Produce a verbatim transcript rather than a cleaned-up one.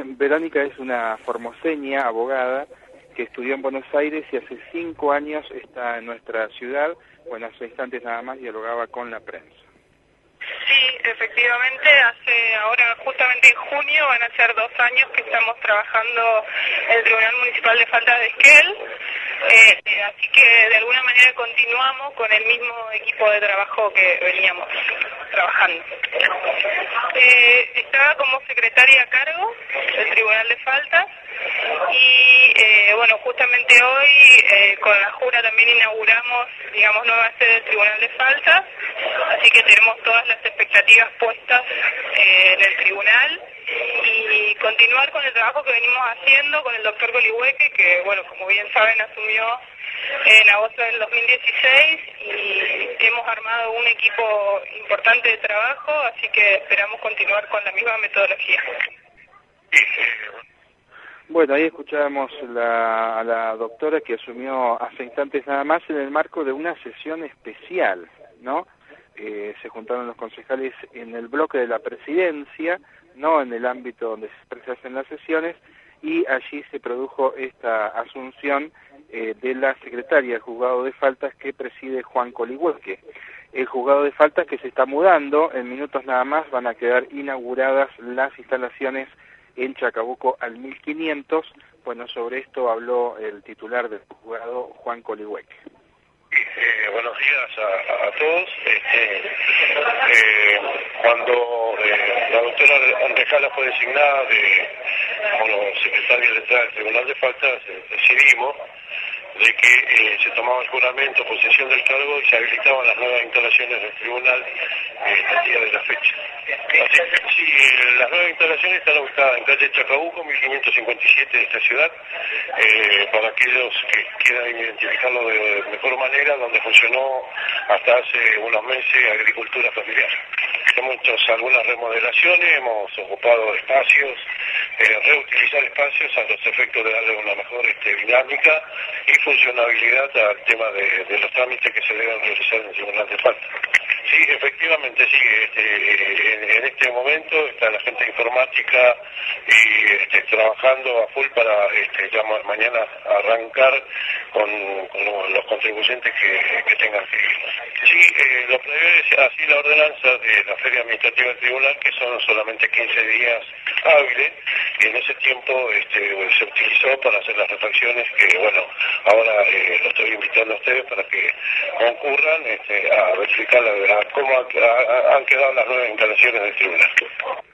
Verónica es una formoseña, abogada, que estudió en Buenos Aires y hace cinco años está en nuestra ciudad. Bueno, hace instantes nada más dialogaba con la prensa. Sí, efectivamente, hace ahora justamente en junio van a ser dos años que estamos trabajando en el Tribunal Municipal de Faltas de Esquel, eh, así que de alguna manera continuamos con el mismo equipo de trabajo que veníamos trabajando. Eh, estaba como secretaria a cargo del Tribunal de Faltas y eh, bueno, justamente hoy eh, con la Jura también inauguramos, digamos, nueva sede del Tribunal de Faltas, así que tenemos todas las expectativas puestas eh, en el tribunal y continuar con el trabajo que venimos haciendo con el doctor Colihueque, que bueno, como bien saben, asumió en agosto del dos mil dieciséis y hemos armado un equipo importante de trabajo, así que esperamos continuar con la misma metodología. Bueno, ahí escuchábamos la, a la doctora que asumió hace instantes nada más en el marco de una sesión especial, ¿no? Eh, se juntaron los concejales en el bloque de la presidencia, no en el ámbito donde se hacen las sesiones, y allí se produjo esta asunción eh, de la secretaria del juzgado de faltas que preside Juan Colihueque. El juzgado de faltas que se está mudando, en minutos nada más van a quedar inauguradas las instalaciones en Chacabuco al mil quinientos. Bueno, sobre esto habló el titular del juzgado, Juan Colihueque. Eh, buenos días a, a todos. Este, eh, cuando eh, la doctora Andrejala fue designada de, como secretaria letrada del Tribunal de Faltas, eh, decidimos de que eh, se tomaba el juramento, posesión del cargo y se habilitaban las nuevas instalaciones del tribunal eh, el día de la fecha. Así que sí, eh, las nuevas instalaciones están ubicadas en calle Chacabuco, mil quinientos cincuenta y siete de esta ciudad, eh, para aquellos que quieran identificarlo de mejor manera, donde funcionó hasta hace unos meses agricultura familiar. Hemos hecho algunas remodelaciones, hemos ocupado espacios, eh, reutilizar espacios a los efectos de darle una mejor este, dinámica y funcionabilidad al tema de, de los trámites que se deben realizar en el Tribunal de Faltas. Sí, efectivamente, sí, este, en, en este momento está la gente informática y este, trabajando a full para este, ya mañana arrancar con, con los contribuyentes que, que tengan que ir. Sí, eh, lo prevé así la ordenanza de la Feria Administrativa del Tribunal, que son solamente quince días hábiles, y en ese tiempo este, se utilizó para hacer las refacciones que, bueno, ahora eh, lo estoy invitando a ustedes para que concurran este, a verificar la, a cómo ha, a, han quedado las nuevas instalaciones del tribunal.